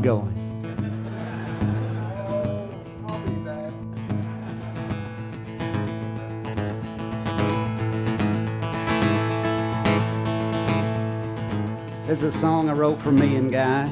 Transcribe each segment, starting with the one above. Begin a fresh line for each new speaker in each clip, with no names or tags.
keep going. This is a song I wrote for me and Guy.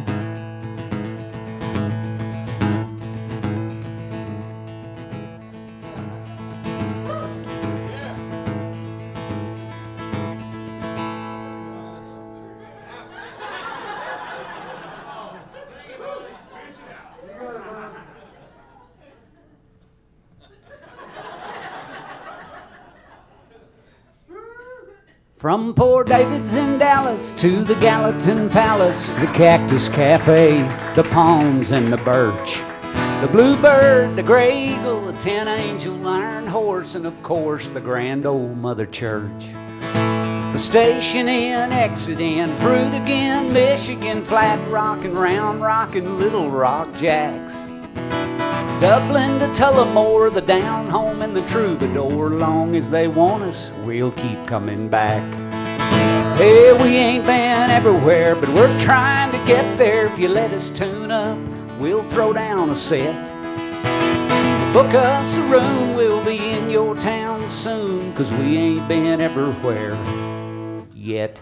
From poor David's in Dallas to the Gallatin Palace, the Cactus Cafe, the palms and the birch, the bluebird, the gray eagle, the Ten Angel Iron Horse, and of course the grand old Mother Church. The Station Inn, Exit Inn, Fruit again, Michigan, Flat Rock and Round Rock and Little Rock Jacks, Dublin to Tullamore, the Down Home and the Troubadour. Long as they want us, we'll keep coming back. Hey, we ain't been everywhere, but we're trying to get there. If you let us tune up, we'll throw down a set. Book us a room, we'll be in your town soon, 'cause we ain't been everywhere yet.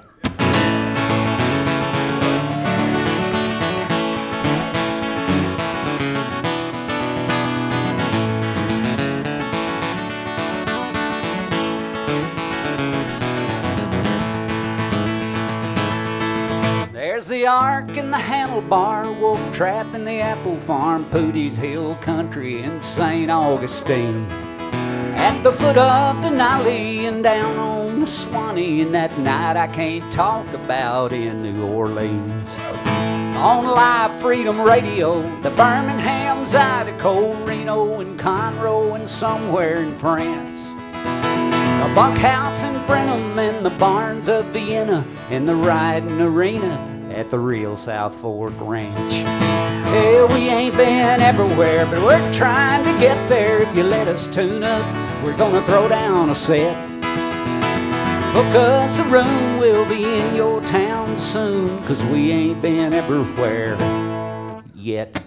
There's the Ark and the Handlebar, Wolf Trap and the Apple Farm, Pootie's Hill Country and St. Augustine. At the foot of Denali and down on the Swanee, and that night I can't talk about in New Orleans. On Live Freedom Radio, the Birmingham, Zydeco, Reno and Conroe and somewhere in France. A bunkhouse in Brenham and the barns of Vienna and the riding arena at the real South Fork Ranch. Yeah, we ain't been everywhere, but we're trying to get there. If you let us tune up, we're gonna throw down a set. Book us a room, we'll be in your town soon, 'cause we ain't been everywhere yet.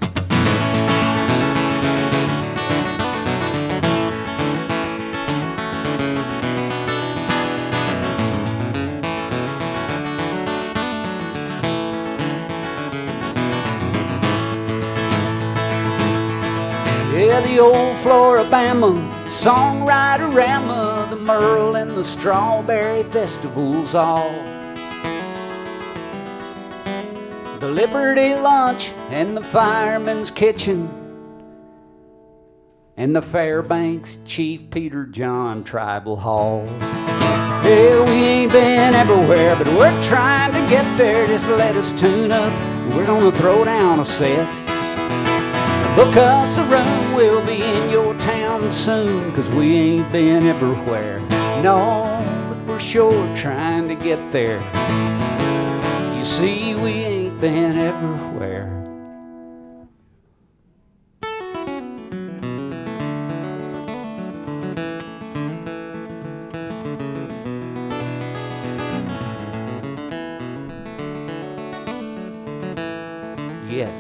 Yeah, the old Floribama, songwriter Rama, the Merle and the Strawberry Festivals all. The Liberty Lunch and the Fireman's Kitchen and the Fairbanks Chief Peter John Tribal Hall. Yeah, we ain't been everywhere, but we're trying to get there. Just let us tune up, we're gonna throw down a set. Book us a room, we'll be in your town soon, 'cause we ain't been everywhere. No, but we're sure trying to get there. You see, we ain't been everywhere. Yet.